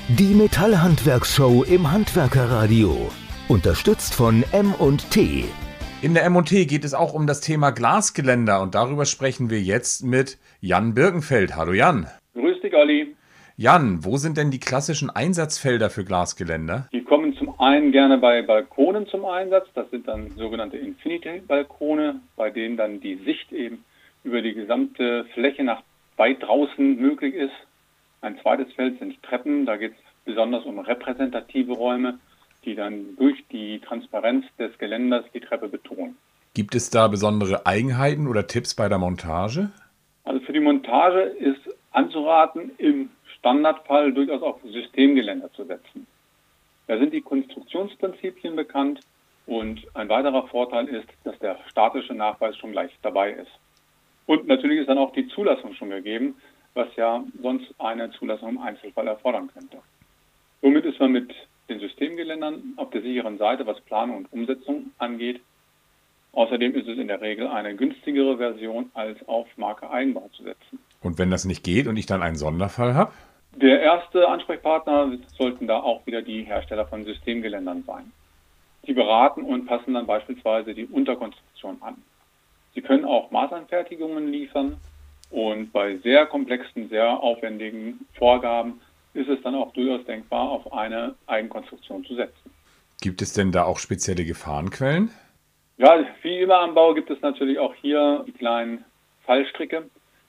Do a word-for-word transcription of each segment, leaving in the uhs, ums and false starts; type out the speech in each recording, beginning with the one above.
Die Metallhandwerkshow im Handwerkerradio. Unterstützt von M und T. In der M und T geht es auch um das Thema Glasgeländer und darüber sprechen wir jetzt mit Jan Birkenfeld. Hallo Jan. Grüß dich, Olli. Jan, wo sind denn die klassischen Einsatzfelder für Glasgeländer? Die kommen zum einen gerne bei Balkonen zum Einsatz. Das sind dann sogenannte Infinity-Balkone, bei denen dann die Sicht eben über die gesamte Fläche nach weit draußen möglich ist. Ein zweites Feld sind Treppen. Da geht es besonders um repräsentative Räume, die dann durch die Transparenz des Geländers die Treppe betonen. Gibt es da besondere Eigenheiten oder Tipps bei der Montage? Also für die Montage ist anzuraten, im Standardfall durchaus auf Systemgeländer zu setzen. Da sind die Konstruktionsprinzipien bekannt und ein weiterer Vorteil ist, dass der statische Nachweis schon gleich dabei ist. Und natürlich ist dann auch die Zulassung schon gegeben, was ja sonst eine Zulassung im Einzelfall erfordern könnte. Somit ist man mit den Systemgeländern auf der sicheren Seite, was Planung und Umsetzung angeht. Außerdem ist es in der Regel eine günstigere Version, als auf Marke Eigenbau zu setzen. Und wenn das nicht geht und ich dann einen Sonderfall habe? Der erste Ansprechpartner sollten da auch wieder die Hersteller von Systemgeländern sein. Die beraten und passen dann beispielsweise die Unterkonstruktion an. Sie können auch Maßanfertigungen liefern und bei sehr komplexen, sehr aufwendigen Vorgaben ist es dann auch durchaus denkbar, auf eine Eigenkonstruktion zu setzen. Gibt es denn da auch spezielle Gefahrenquellen? Ja, wie immer am Bau gibt es natürlich auch hier die kleinen Fallstricke.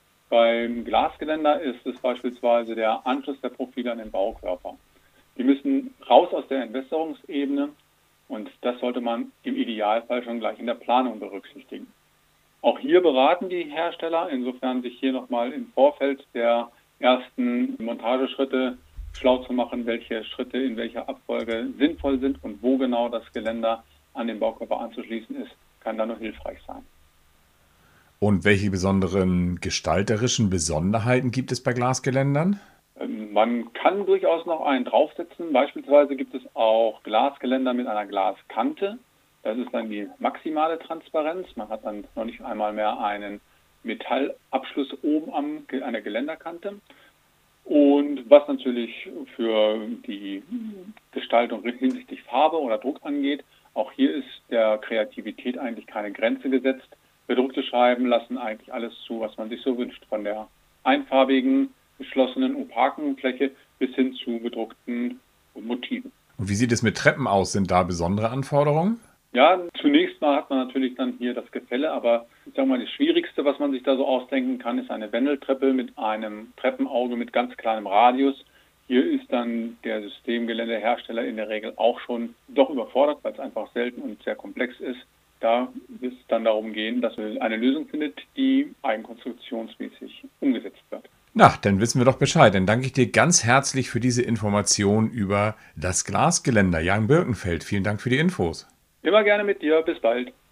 Beim Glasgeländer ist es beispielsweise der Anschluss der Profile an den Baukörper. Die müssen raus aus der Entwässerungsebene und das sollte man im Idealfall schon gleich in der Planung berücksichtigen. Auch hier beraten die Hersteller, insofern sich hier nochmal im Vorfeld der ersten Montageschritte schlau zu machen, welche Schritte in welcher Abfolge sinnvoll sind und wo genau das Geländer an den Baukörper anzuschließen ist, kann da nur hilfreich sein. Und welche besonderen gestalterischen Besonderheiten gibt es bei Glasgeländern? Man kann durchaus noch einen draufsetzen. Beispielsweise gibt es auch Glasgeländer mit einer Glaskante. Das ist dann die maximale Transparenz. Man hat dann noch nicht einmal mehr einen Metallabschluss oben an einer Geländerkante. Und was natürlich für die Gestaltung hinsichtlich Farbe oder Druck angeht, auch hier ist der Kreativität eigentlich keine Grenze gesetzt. Bedruckte Scheiben lassen eigentlich alles zu, was man sich so wünscht. Von der einfarbigen, geschlossenen, opaken Fläche bis hin zu bedruckten Motiven. Und wie sieht es mit Treppen aus? Sind da besondere Anforderungen? Ja, zunächst mal hat man natürlich dann hier das Gefälle, aber ich sage mal, das Schwierigste, was man sich da so ausdenken kann, ist eine Wendeltreppe mit einem Treppenauge mit ganz kleinem Radius. Hier ist dann der Systemgeländehersteller in der Regel auch schon doch überfordert, weil es einfach selten und sehr komplex ist. Da wird es dann darum gehen, dass man eine Lösung findet, die eigenkonstruktionsmäßig umgesetzt wird. Na, dann wissen wir doch Bescheid. Dann danke ich dir ganz herzlich für diese Information über das Glasgeländer. Jan Birkenfeld, vielen Dank für die Infos. Immer gerne mit dir. Bis bald.